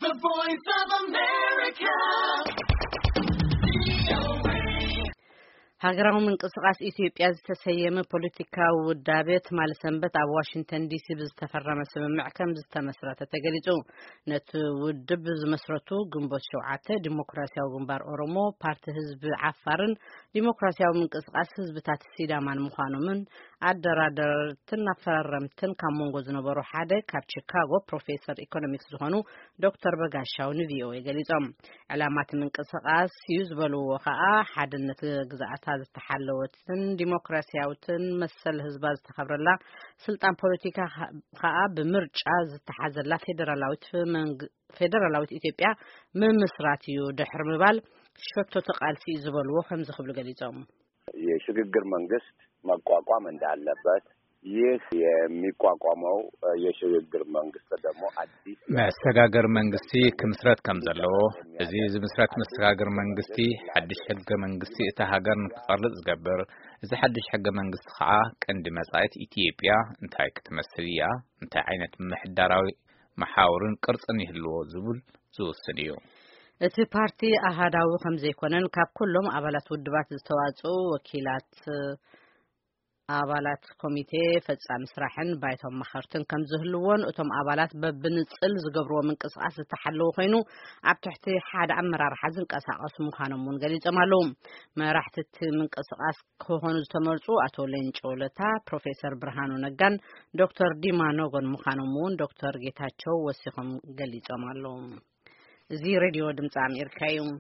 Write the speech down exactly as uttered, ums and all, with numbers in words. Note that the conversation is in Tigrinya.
The Voice of America. ሀገራዊ ምንቅስቃስ ኢትዮጵያ ዝተሰየመ ፖለቲካዊ ውዳቤት ማለ ሰንበት ኣብ ዋሽንግተን ዲሲ ብዝተፈረመ ስምምዕ ከም ዝተመስረተ ተገሊጹ ነቲ ውድብ ዝመስረቱ ግንቦት ሸውዓተ ዲሞክራሲያዊ ግንባር ኦሮሞ ፓርቲ ህዝቢ ዓፋርን ዲሞክራሲያዊ ምንቅስቃስ ህዝብታት ሲዳማን ምዃኖምን አደራደርትን አፈራረምትን ካሞንጎ ዝነበሩ ሓደ ካብ ቺካጎ ፕሮፌሰር ኢኮኖሚክስ ዝኾኑ ዶክተር በጋሻው ንቪኦኤ ገሊጾም ዕላማት ምንቅስቃስ ይዝበልዎ ከዓ ሓድነት ግዛኣት ዝተሓለወትን ዲሞክራሲያዊትን መሰል ህዝባ ዝተኸብረላ ስልጣን ፖለቲካ ከዓ ብምርጫ ዝተሓዘላ ፌደራላዊት ፌደራላዊት ኢትዮጵያ ምምስራት እዩ ድሕር ምባል ሸቶ ተቃልሲ ዝበልዎ ከም ዝኽብሉ ገሊጾም የሽግግር መንግስት መቋቋም እንዳለበት ይህ የሚቋቋመው የሽግግር መንግስት ደግሞ አዲስ መስተጋገር መንግስቲ ክምስረት ከም ዘለዎ እዚ ዝምስረት መስተጋገር መንግስቲ ሓድሽ ሕገ መንግስቲ እታ ሃገር ንክቀርጽ ዝገብር እዚ ሓድሽ ሕገ መንግስቲ ከዓ ቀንዲ መጻኢት ኢትዮጵያ እንታይ ክትመስል እያ እንታይ ዓይነት ምሕዳራዊ መሓውርን ቅርጽን ይህልዎ ዝብል ዝውስን እዩ እቲ ፓርቲ አሃዳዊ ከም ዘይኮነን ካብ ኩሎም አባላት ውድባት ዝተዋጽኡ ወኪላት አባላት ኮሚቴ ፈጻሚ ስራሕን ባይቶም መኸርትን ከም ዝህልዎን እቶም አባላት በብንጽል ዝገብርዎ ምንቅስቃስ ዝተሓለወ ኮይኑ ኣብ ትሕቲ ሓደ አመራርሓ ዝንቀሳቀሱ ምዃኖም ውን ገሊጾም ኣለዉ መራሕቲ ምንቅስቃስ ክኾኑ ዝተመርጹ አቶ ሌንጮ ለታ ፕሮፌሰር ብርሃኑ ነጋን ዶክተር ዲማ ኖጎን ምዃኖም ውን ዶክተር ጌታቸው ወሲኾም ገሊጾም ኣለዉ እዚ ሬድዮ ድምፂ አሜሪካ እዩ